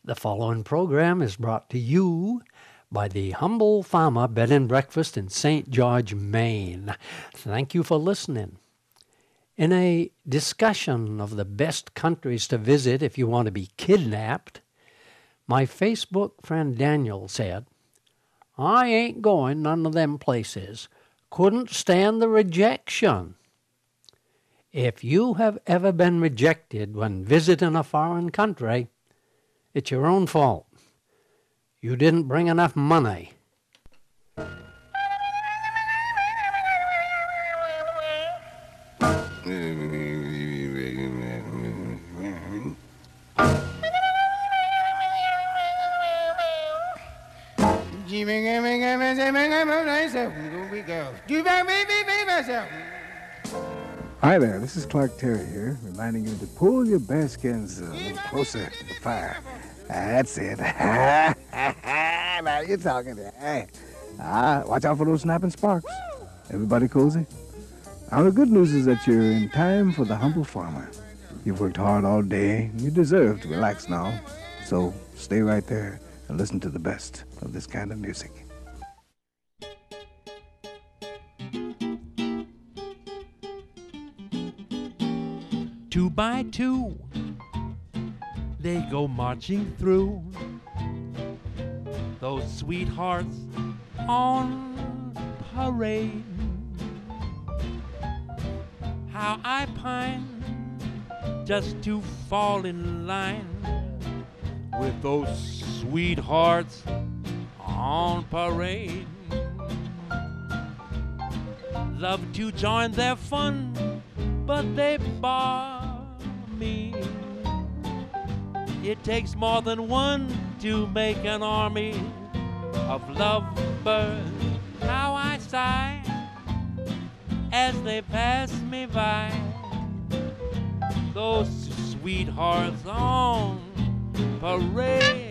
The following program is brought to you by the Humble Farmer Bed and Breakfast in St. George, Maine. Thank you for listening. In a discussion of the best countries to visit if you want to be kidnapped, my Facebook friend Daniel said, "I ain't going none of them places. Couldn't stand the rejection." If you have ever been rejected when visiting a foreign country, it's your own fault. You didn't bring enough money. Hi there, this is Clark Terry here, reminding you to pull your bearskins a little closer to the fire. That's it. Now you're talking. Hey. Watch out for those snapping sparks. Everybody cozy? Now the good news is that you're in time for the Humble Farmer. You've worked hard all day, and you deserve to relax now. So stay right there and listen to the best of this kind of music. 2 by 2, they go marching through. Those sweethearts on parade. How I pine just to fall in line with those sweethearts on parade. Love to join their fun, but they bar me. It takes more than one to make an army of lovebirds. How I sigh as they pass me by. Those sweethearts on parade.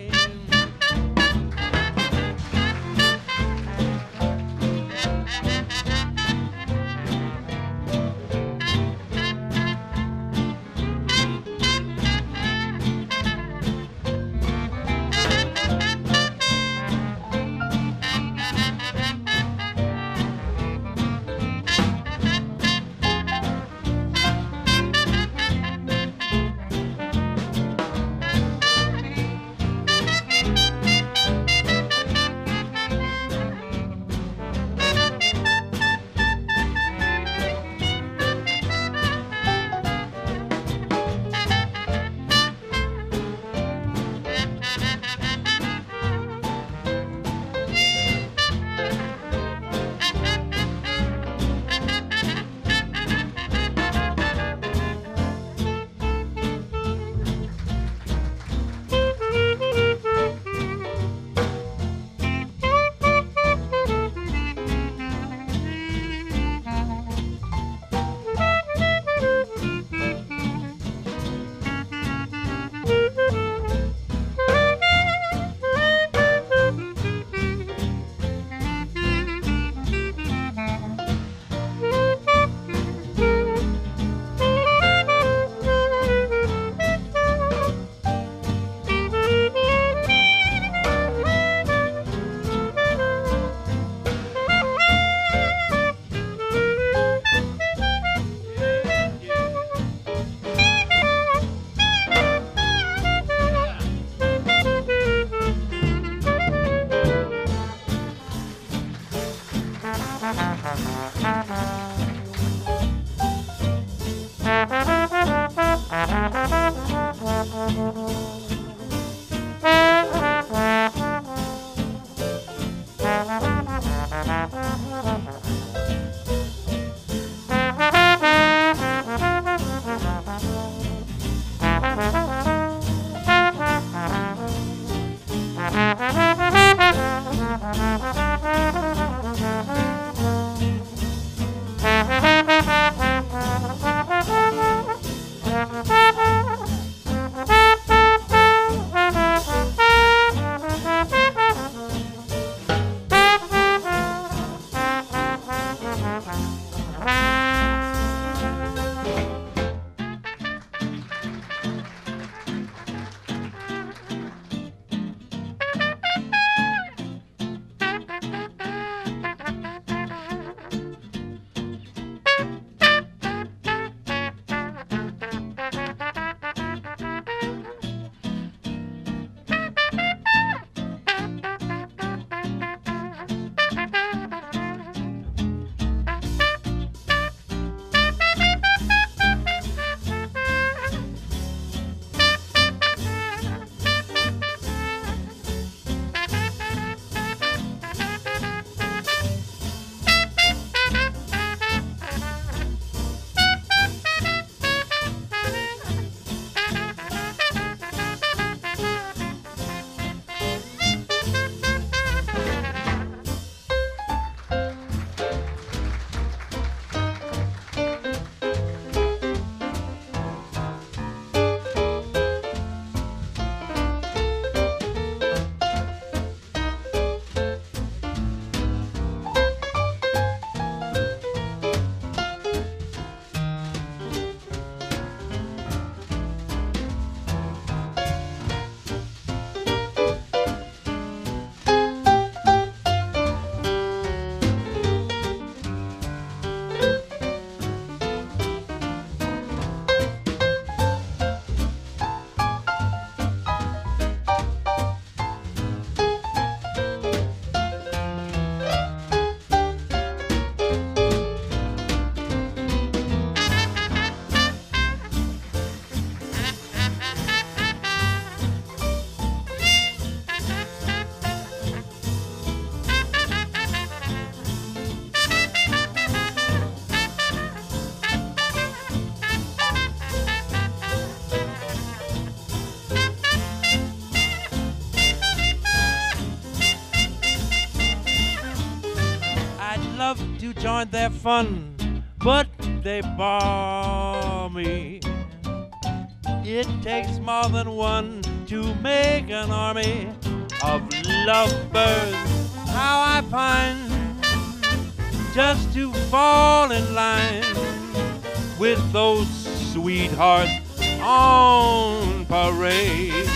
aren't that fun, but they bore me. It takes more than one to make an army of lovebirds. How I pine just to fall in line with those sweethearts on parade.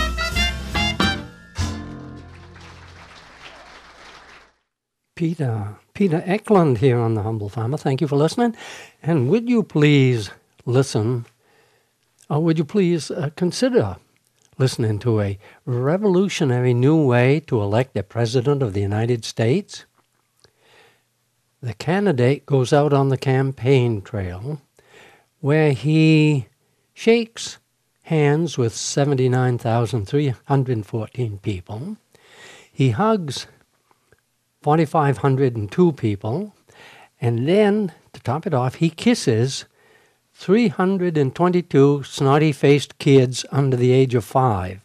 Peter Eklund here on The Humble Farmer. Thank you for listening. And would you please listen, or would you please consider listening to a revolutionary new way to elect a president of the United States? The candidate goes out on the campaign trail where he shakes hands with 79,314 people. He hugs 4,502 people, and then, to top it off, he kisses 322 snotty-faced kids under the age of 5.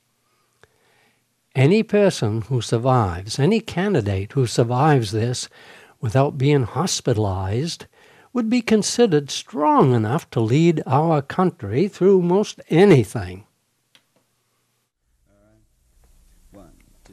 Any person who survives, any candidate who survives this without being hospitalized would be considered strong enough to lead our country through most anything. All right. 1, 2,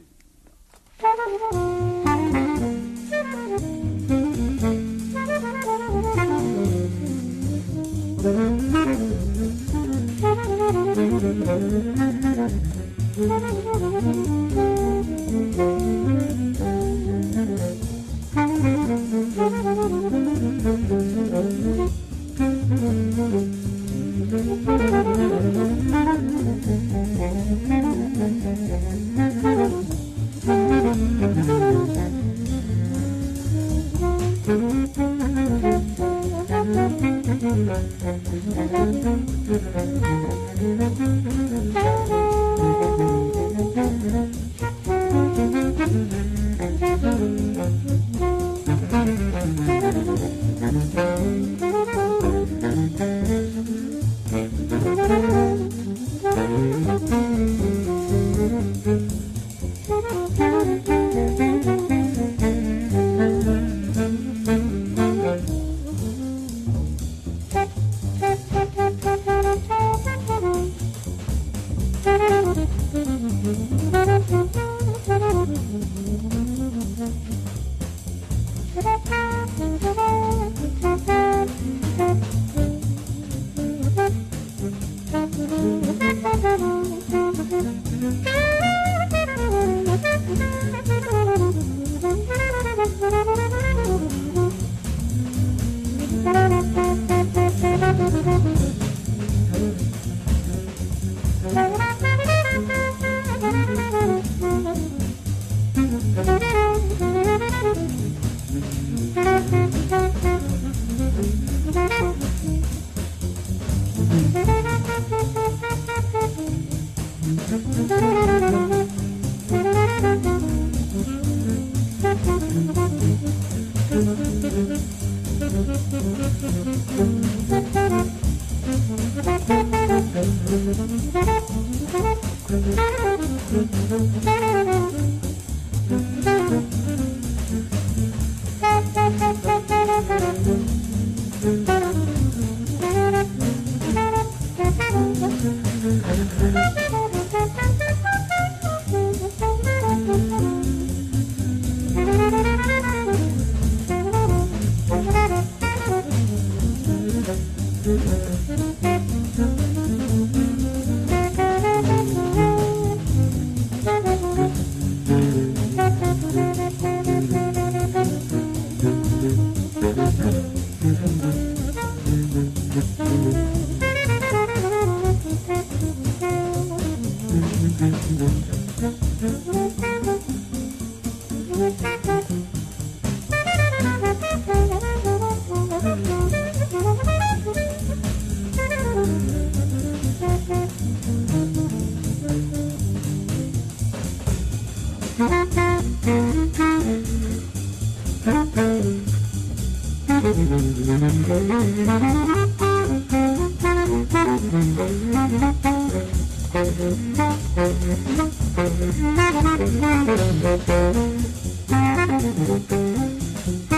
1.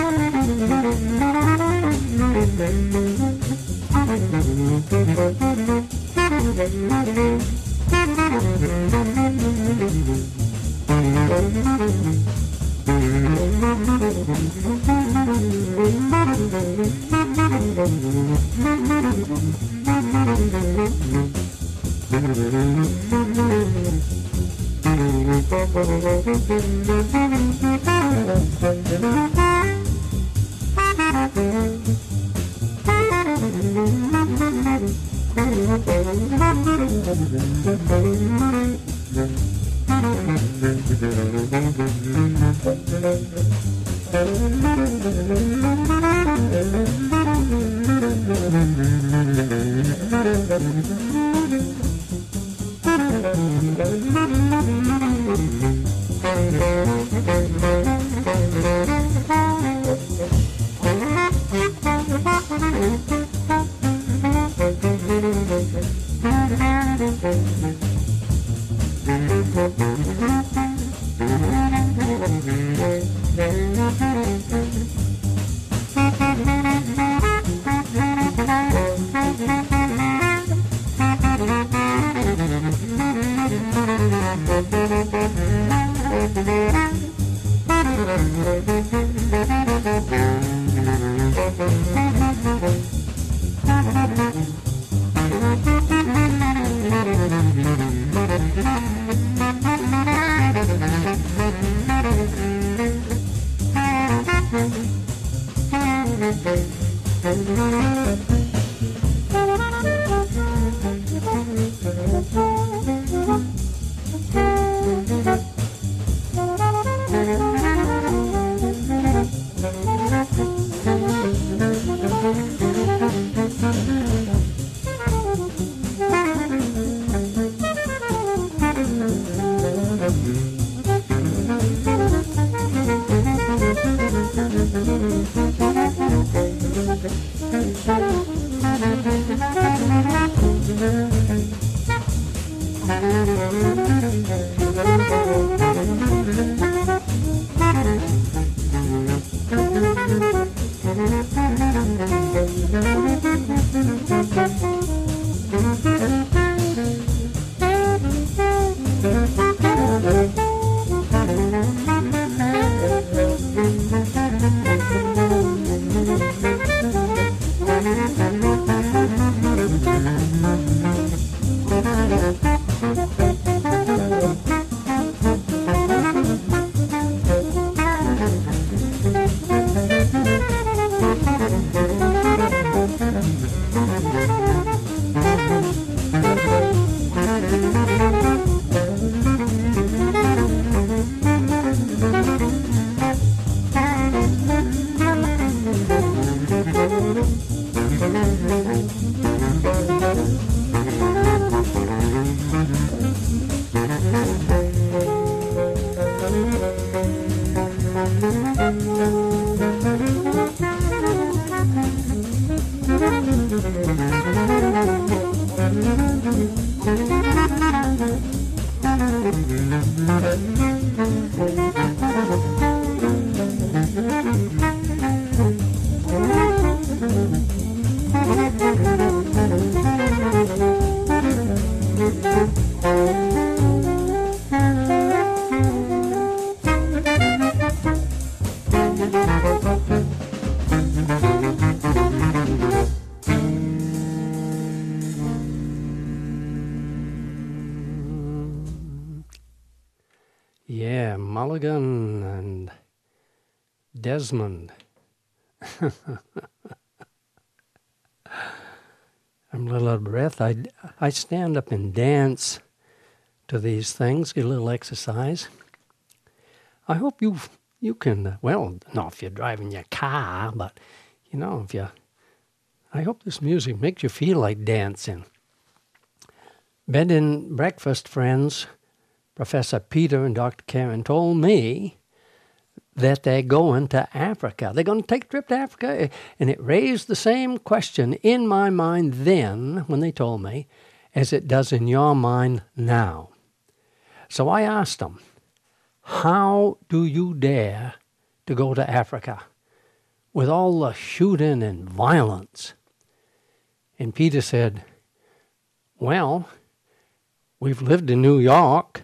Yeah, Mulligan and Desmond. I'm a little out of breath. I stand up and dance to these things, get a little exercise. I hope you can, well, not if you're driving your car, but, I hope this music makes you feel like dancing. Bed and breakfast friends, Professor Peter and Dr. Karen told me that they're going to Africa. They're going to take a trip to Africa. And it raised the same question in my mind then, when they told me, as it does in your mind now. So I asked them, how do you dare to go to Africa? with all the shooting and violence? And Peter said, well, we've lived in New York.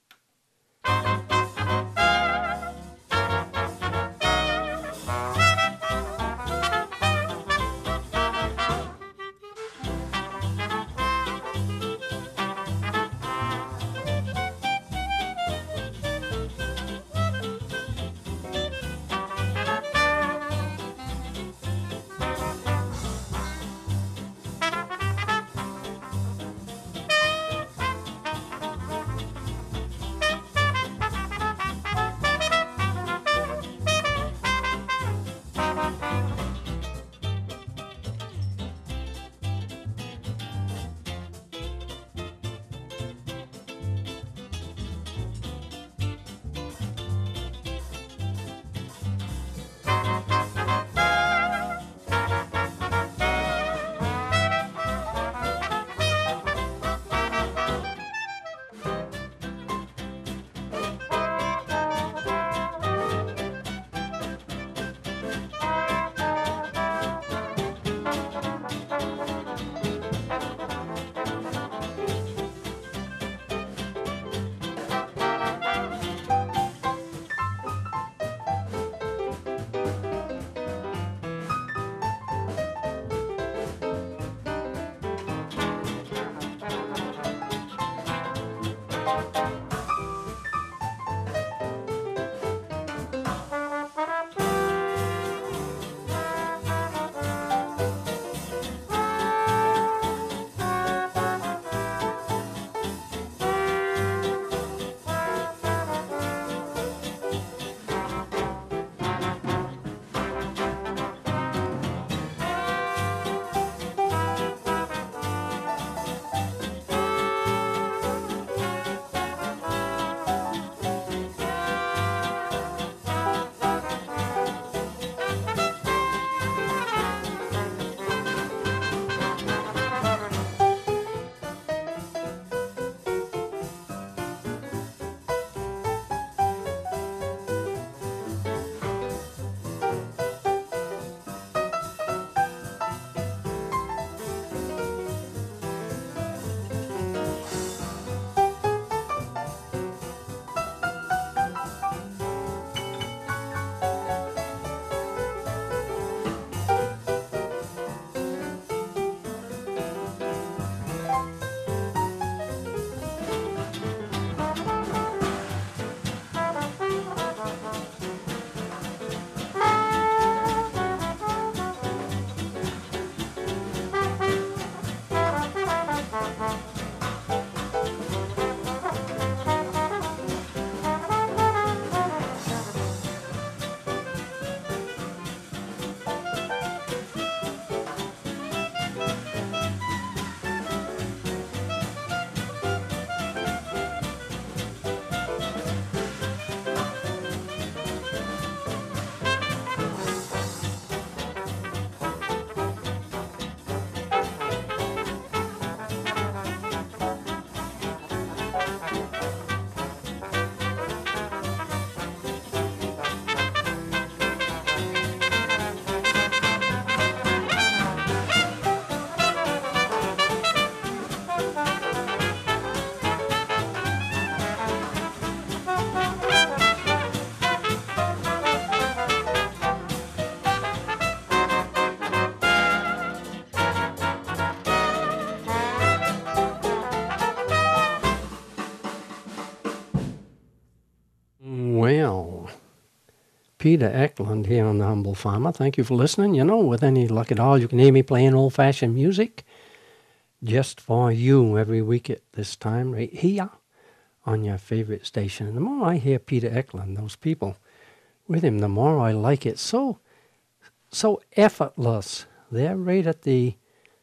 Well, Peter Eklund here on The Humble Farmer. Thank you for listening. You know, with any luck at all, you can hear me playing old-fashioned music just for you every week at this time right here on your favorite station. And the more I hear Peter Eklund, those people with him, the more I like it. So effortless. They're right at the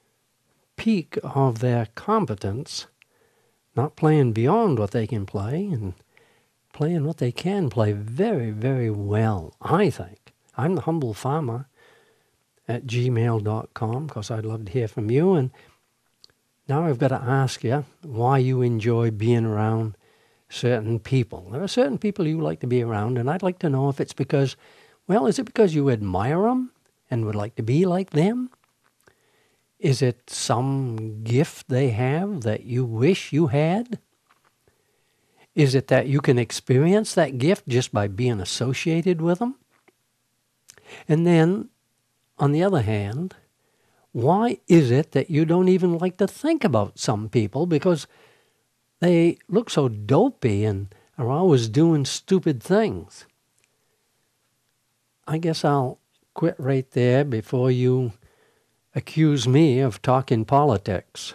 peak of their competence, not playing beyond what they can play and playing what they can play very, very well, I think. I'm the Humble Farmer at gmail.com, because I'd love to hear from you. And now I've got to ask you why you enjoy being around certain people. There are certain people you like to be around, and I'd like to know if it's because Well, is it because you admire them and would like to be like them? Is it some gift they have that you wish you had? Is it that you can experience that gift just by being associated with them? And then, on the other hand, why is it that you don't even like to think about some people because they look so dopey and are always doing stupid things? I guess I'll quit right there before you accuse me of talking politics.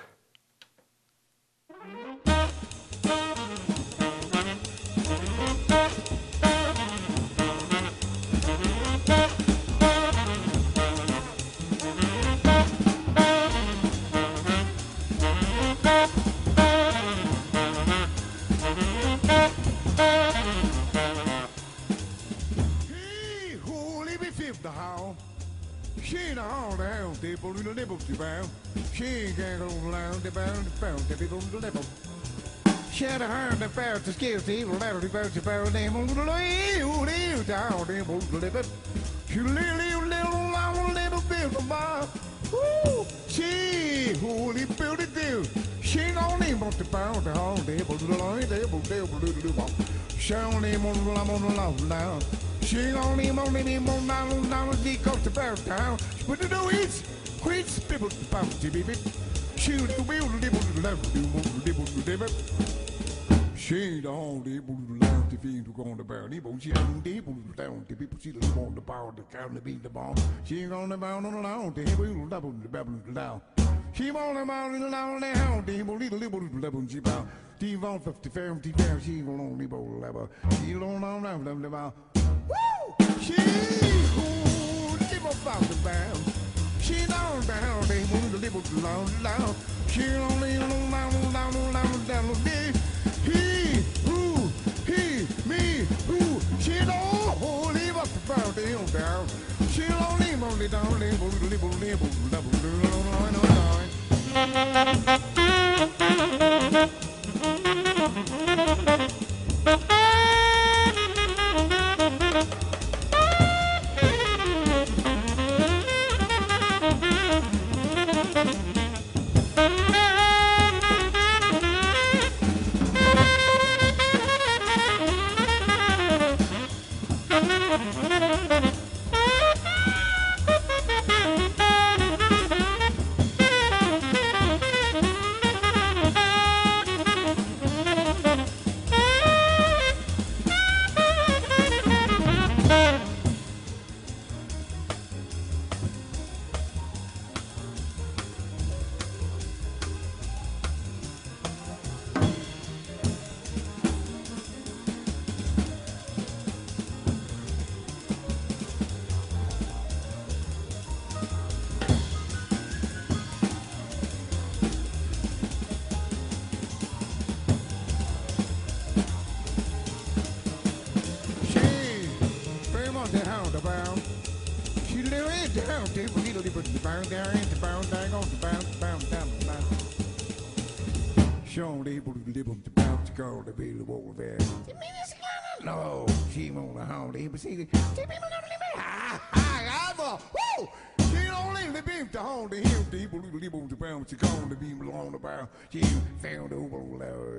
She ain't all down, they pull the nibble to bound. She ain't gang on loud, they bound, they people on the level. She had a hand that found the skills, the evil level, the bound, the bound, they move the way, who live down, they move the level. She little long, little bit of bar. Woo! She, who live build it do. She ain't only want the bound, the hall, they pull the line, they pull the ball. She only want the love now. She only me more now she goes to bear town. But the do is quits people to bounty baby. She the wheel to left do she don't able to learn to be to go on the bear. She ain't able to down the people she live on the power to count the beat the bomb. She ain't on the bound on the loud, they will double the babble down. She won't about the loud down, they will little level she bound. She won't 50 fair, she will only bowl level. She don't know about. Woo! She who live about the bound. She down, they move the live loud. She only down, he, me, who, she don't live up the bound, down. She only down, Sean able to live on the bounce to go to be the wall there. No, she won't hold it, but see, woo! She don't leave the beam to hold the hill, people who live on the bounce to go to be along the bow. She found over woo!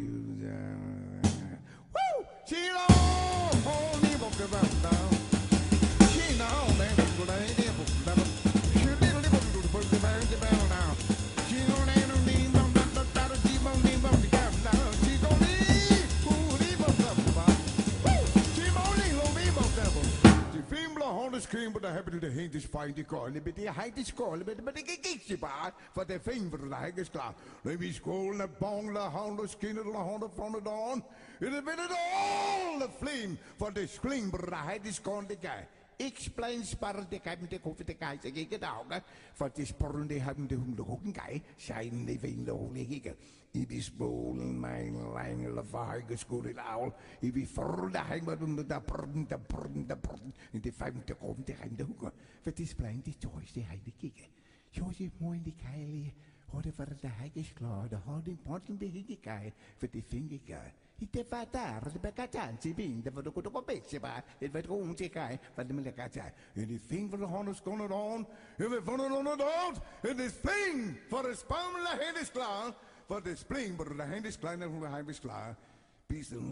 She don't hold the book about down. She know that people ain't able to love it. She little able to put the bounce about now. She don't ain't no need on that. She won't leave on the gap now. She don't leave who leave on the bar. She won't leave on the bar. She film on the screen, but I happen to hate this find the call. But they hide the score, but they get the bar for the finger like a star. Let me scroll the bong, the hound, the skin, the hound from the dawn. It'll be all the flame for the screen, but I hide this call the guy. Explain sparen de kan de koffie de kai se ikke dagen for det sporren de har de hun de hokken kai sein de vin de holle ikke I bis bolen mein lang la vaige skole laul I vi for de hang med de porten in de femte kom de hang de hokken for det splein de toys de har de ikke jo je moin de keilie Heute war der Heike klar, der hat den Porten de ikke kai for de finger Ite fatare di beccatanzi binde for the good of pezzi by it vet going to kai for the military. Anything for the harness going on, if it fun on the dog, it is thing for the spam la hand is klar, for the spring, but the hand is kleiner from the hand is klar. Peace and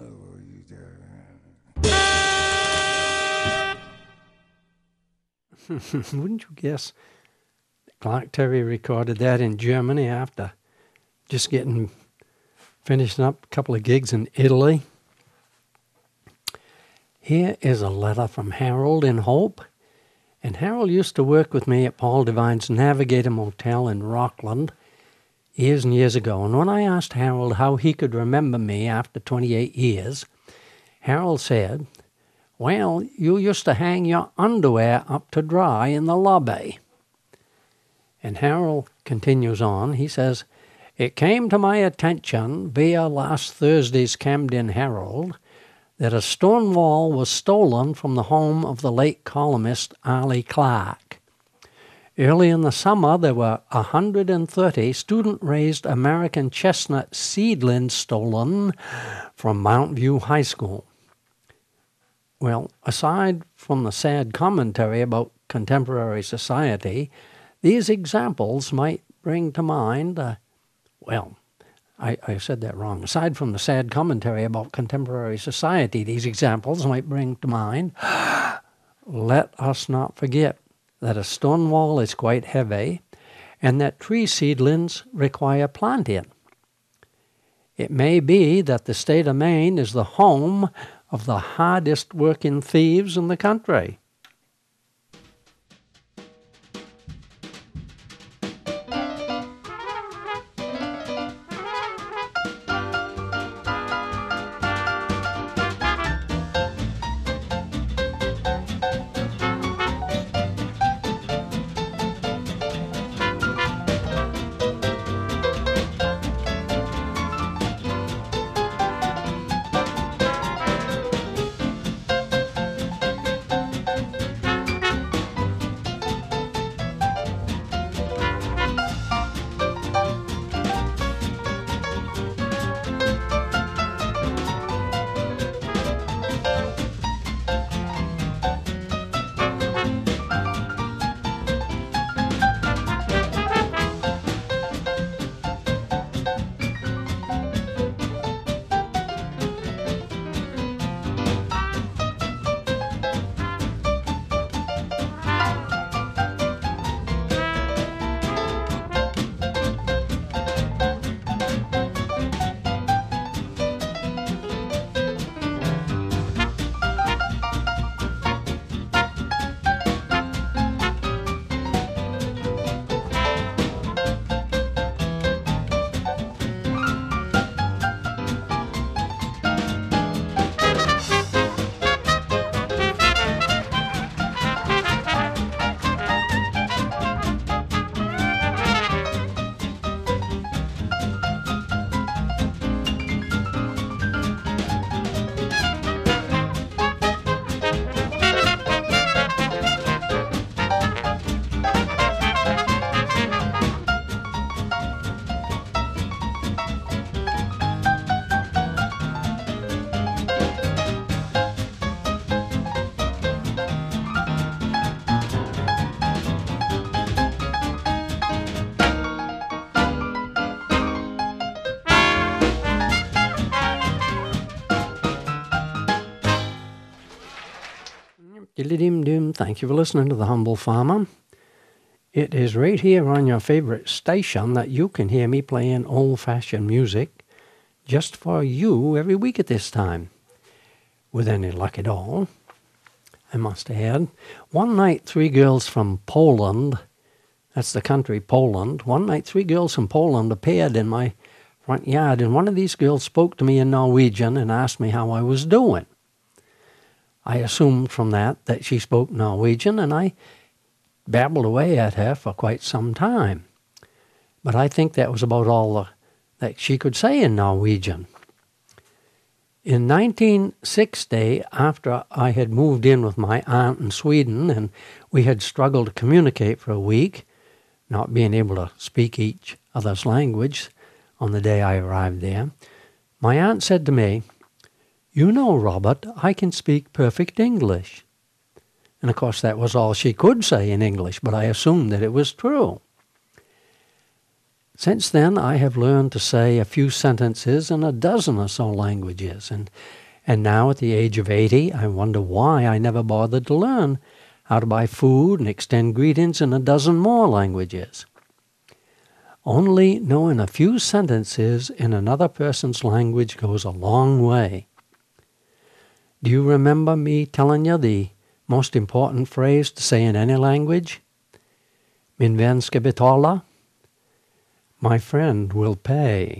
love. Wouldn't you guess Clark Terry recorded that in Germany after just finishing up a couple of gigs in Italy? Here is a letter from Harold in Hope. And Harold used to work with me at Paul Devine's Navigator Motel in Rockland years and years ago. And when I asked Harold how he could remember me after 28 years, Harold said, "Well, you used to hang your underwear up to dry in the lobby." And Harold continues on. He says, "It came to my attention via last Thursday's Camden Herald that a stone wall was stolen from the home of the late columnist Arlie Clark. Early in the summer, there were 130 student-raised American chestnut seedlings stolen from Mount View High School." Well, aside from the sad commentary about contemporary society, these examples might bring to mind, I said that wrong. Aside from the sad commentary about contemporary society, these examples might bring to mind, let us not forget that a stone wall is quite heavy and that tree seedlings require planting. It may be that the state of Maine is the home of the hardest working thieves in the country. Thank you for listening to The Humble Farmer. It is right here on your favorite station that you can hear me playing old-fashioned music just for you every week at this time. With any luck at all, I must add. One night, 3 girls from Poland, that's the country Poland, one night 3 girls from Poland appeared in my front yard, and one of these girls spoke to me in Norwegian and asked me how I was doing. I assumed from that she spoke Norwegian, and I babbled away at her for quite some time. But I think that was about all that she could say in Norwegian. In 1960, after I had moved in with my aunt in Sweden, and we had struggled to communicate for a week, not being able to speak each other's language on the day I arrived there, my aunt said to me, "You know, Robert, I can speak perfect English." And of course that was all she could say in English, but I assumed that it was true. Since then, I have learned to say a few sentences in a dozen or so languages, and now at the age of 80, I wonder why I never bothered to learn how to buy food and extend greetings in a dozen more languages. Only knowing a few sentences in another person's language goes a long way. Do you remember me telling you the most important phrase to say in any language? Min vän ska betala. My friend will pay.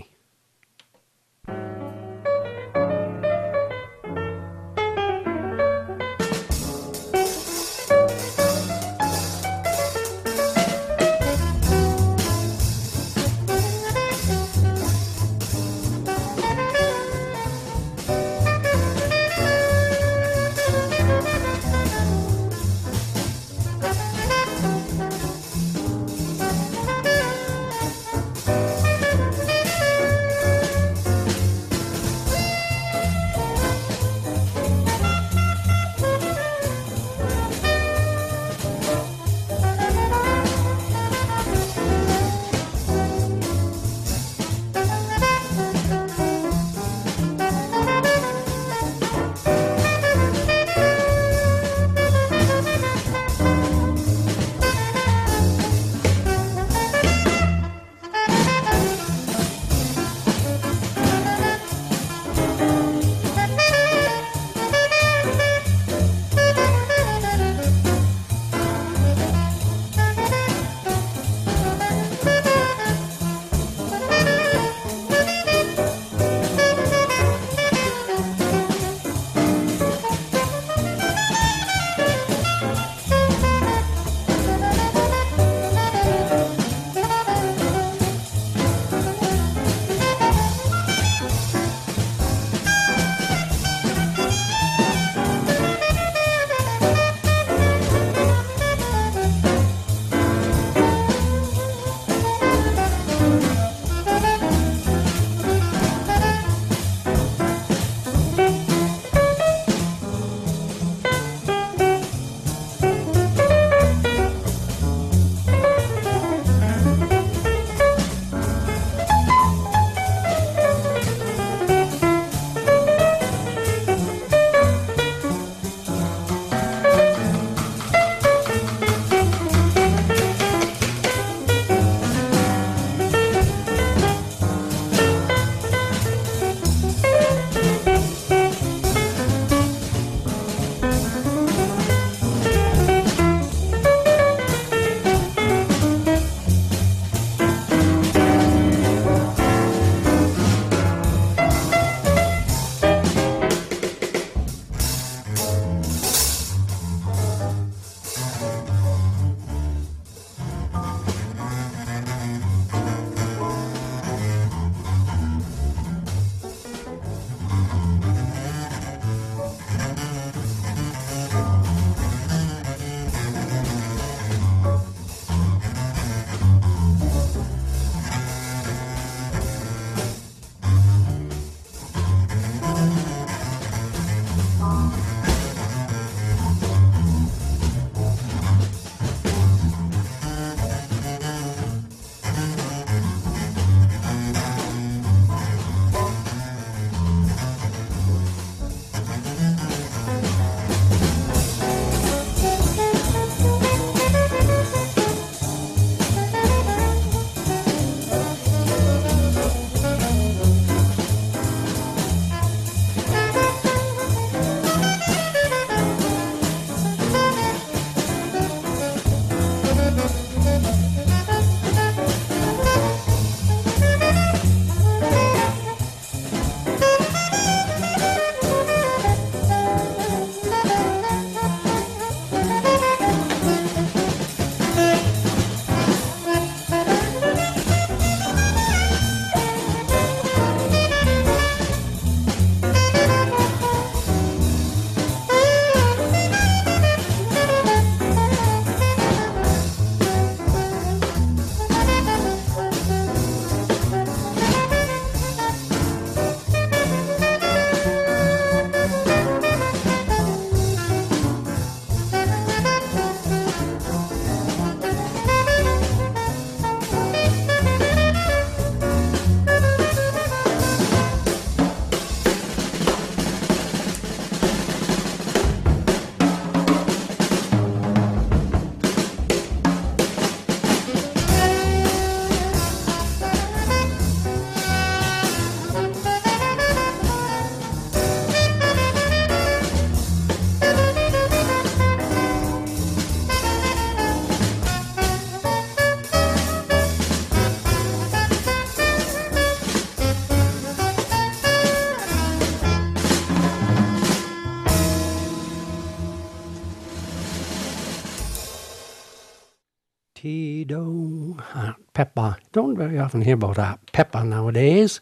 Tito. Pepper. Don't very often hear about pepper nowadays.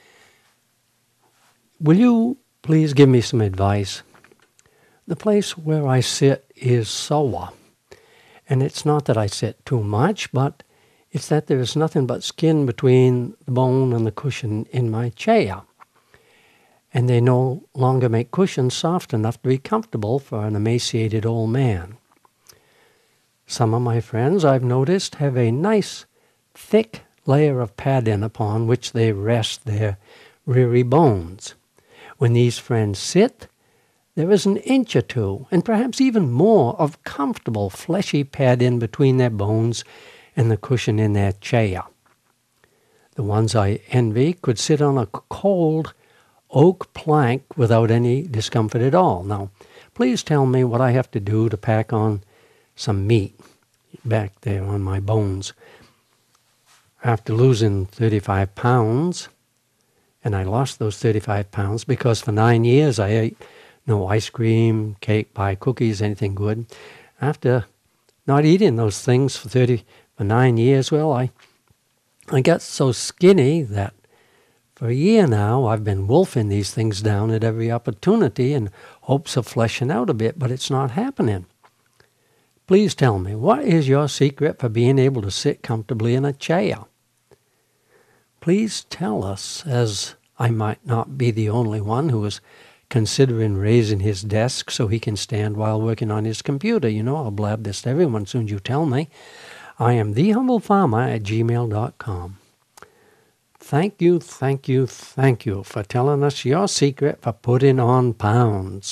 Will you please give me some advice? The place where I sit is sore. And it's not that I sit too much, but it's that there's nothing but skin between the bone and the cushion in my chair. And they no longer make cushions soft enough to be comfortable for an emaciated old man. Some of my friends, I've noticed, have a nice, thick layer of padding upon which they rest their weary bones. When these friends sit, there is an inch or two, and perhaps even more, of comfortable, fleshy padding between their bones and the cushion in their chair. The ones I envy could sit on a cold oak plank without any discomfort at all. Now, please tell me what I have to do to pack on some meat back there on my bones. After losing 35 pounds, and I lost those 35 pounds because for 9 years I ate no ice cream, cake, pie, cookies, anything good. After not eating those things for 9 years, well, I got so skinny that for a year now I've been wolfing these things down at every opportunity in hopes of fleshing out a bit, but it's not happening. Please tell me, what is your secret for being able to sit comfortably in a chair? Please tell us, as I might not be the only one who is considering raising his desk so he can stand while working on his computer. You know, I'll blab this to everyone as soon as you tell me. I am thehumblefarmer@gmail.com. Thank you for telling us your secret for putting on pounds.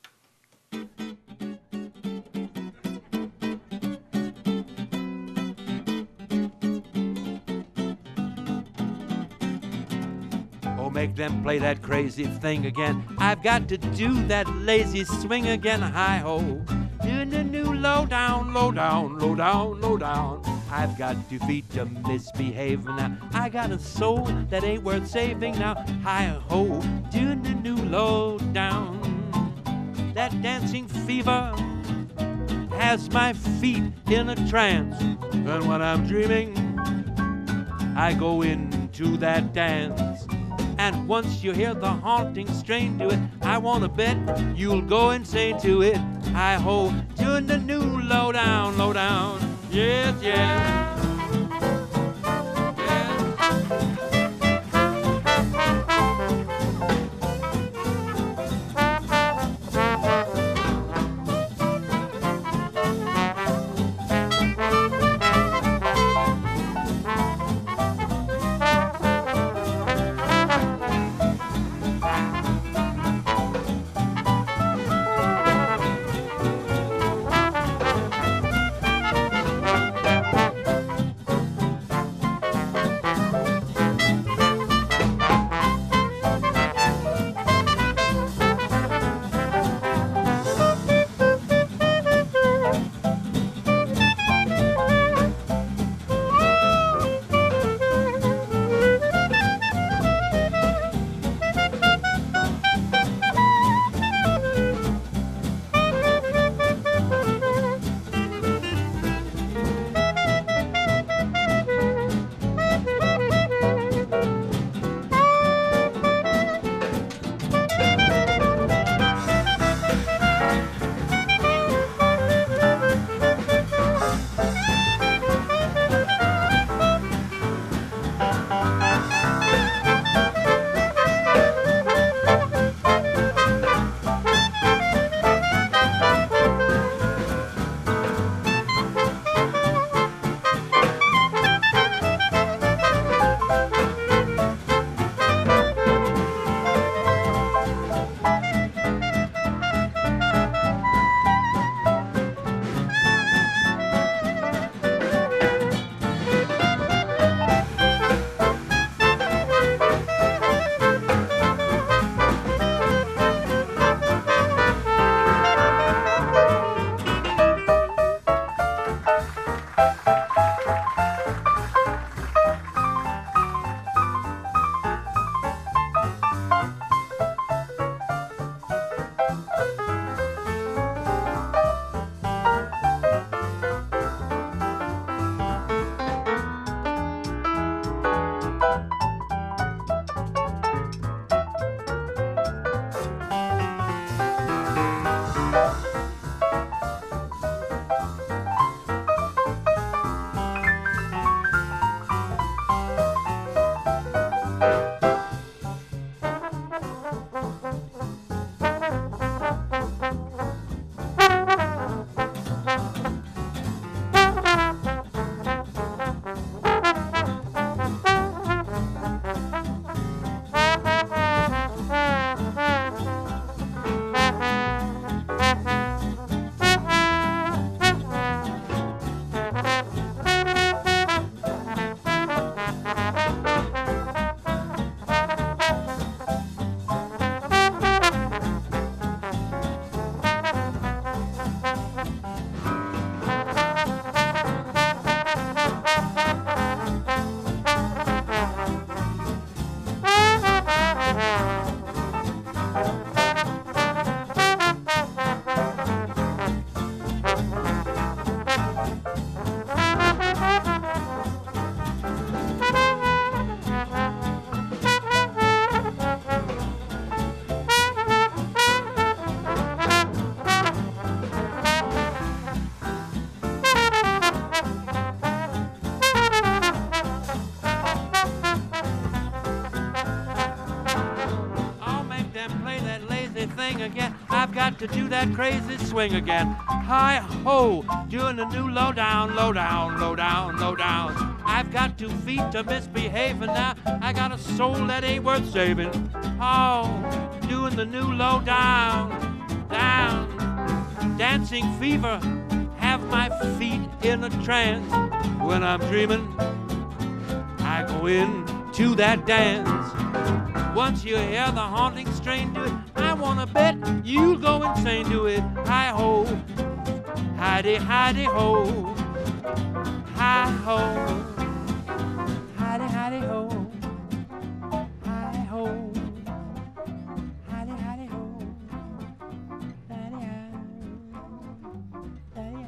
Make them play that crazy thing again. I've got to do that lazy swing again. Hi-ho, doing the new low down, low down, low down, low down. I've got 2 feet to misbehave now. I got a soul that ain't worth saving now. Hi-ho, doing the new low down. That dancing fever has my feet in a trance. And when I'm dreaming, I go into that dance. And once you hear the haunting strain to it, I want to bet you'll go insane to it. Hi-ho, doing the new low down, low down. Yes, yes. play that lazy thing again. I've got to do that crazy swing again. Hi-ho, doing the new low down, low down, low down, low down. I've got 2 feet to misbehaving now. I got a soul that ain't worth saving. Oh, doing the new low down, down. Dancing fever, have my feet in a trance. When I'm dreaming, I go into that dance. Once you hear the haunting strain do it, I wanna bet you'll go insane to it. Hi-ho, hidey, hidey, ho. Hi-ho, hidey, hidey, ho. Hi-ho, hidey, hidey, ho. Hidey-hi, hidey-hi,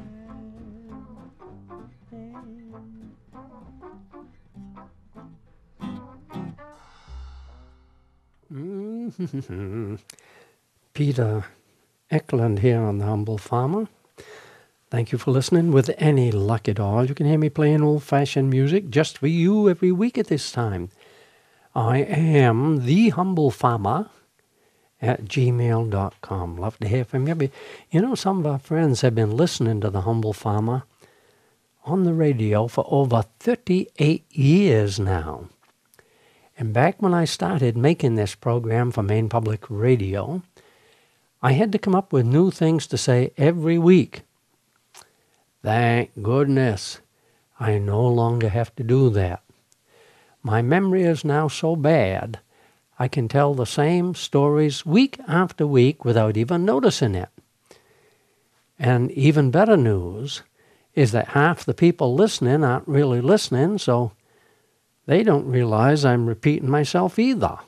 Peter Eklund here on The Humble Farmer. Thank you for listening. With any luck at all, you can hear me playing old-fashioned music just for you every week at this time. I am The Humble Farmer at gmail.com. Love to hear from you. You know, some of our friends have been listening to The Humble Farmer on the radio for over 38 years now. And back when I started making this program for Maine Public Radio, I had to come up with new things to say every week. Thank goodness I no longer have to do that. My memory is now so bad, I can tell the same stories week after week without even noticing it. And even better news is that half the people listening aren't really listening, so they don't realize I'm repeating myself either.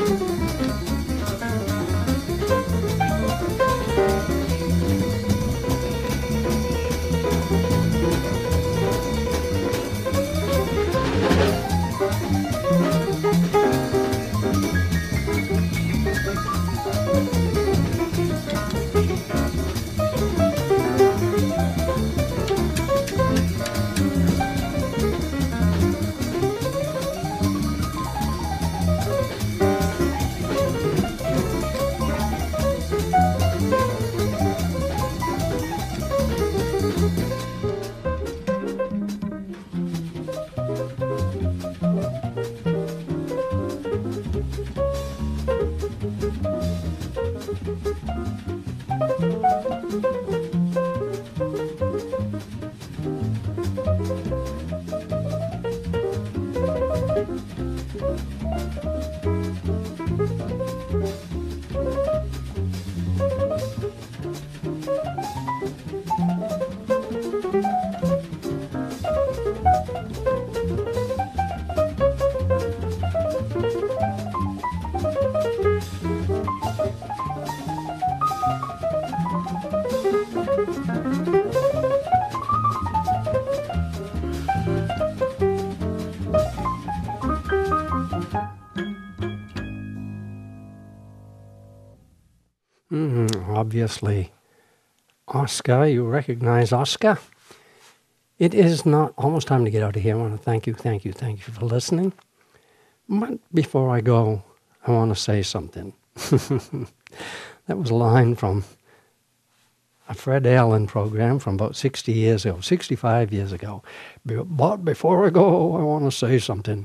Obviously, Oscar, you recognize Oscar? It is not almost time to get out of here. I want to thank you for listening. But before I go, I want to say something. That was a line from a Fred Allen program from about 65 years ago. But before I go, I want to say something.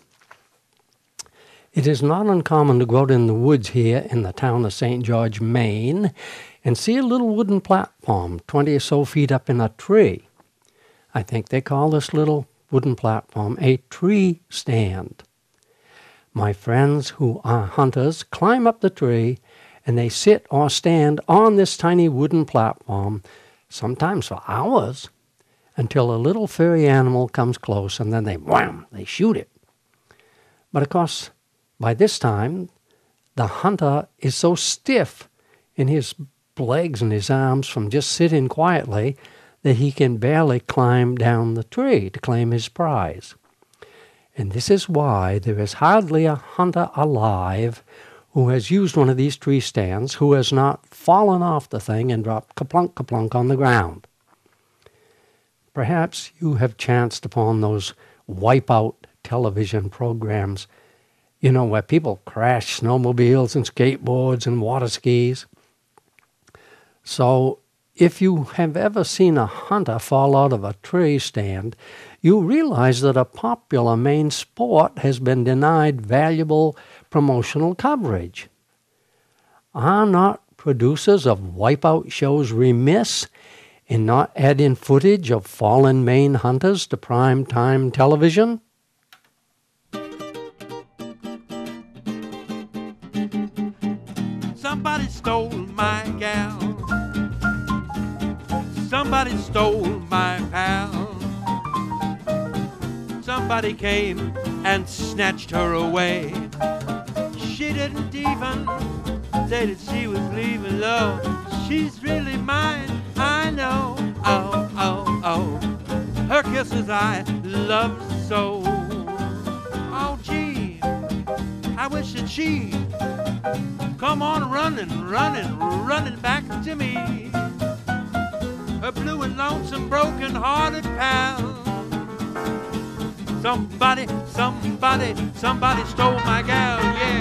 It is not uncommon to go out in the woods here in the town of St. George, Maine, and see a little wooden platform 20 or so feet up in a tree. I think they call this little wooden platform a tree stand. My friends who are hunters climb up the tree, and they sit or stand on this tiny wooden platform, sometimes for hours, until a little furry animal comes close, and then they shoot it. But of course, by this time, the hunter is so stiff in his legs and his arms from just sitting quietly that he can barely climb down the tree to claim his prize. And this is why there is hardly a hunter alive who has used one of these tree stands who has not fallen off the thing and dropped kaplunk on the ground. Perhaps you have chanced upon those wipeout television programs, where people crash snowmobiles and skateboards and water skis. So if you have ever seen a hunter fall out of a tree stand, you realize that a popular Maine sport has been denied valuable promotional coverage. Are not producers of wipeout shows remiss in not adding footage of fallen Maine hunters to prime-time television? Somebody stole my gal. Somebody stole my pal. Somebody came and snatched her away. She didn't even say that she was leaving love. She's really mine, I know. Oh, oh, oh. Her kisses I love so. Oh, gee, I wish that she come on running back to me. Her blue and lonesome, broken-hearted pal. Somebody stole my gal, yeah.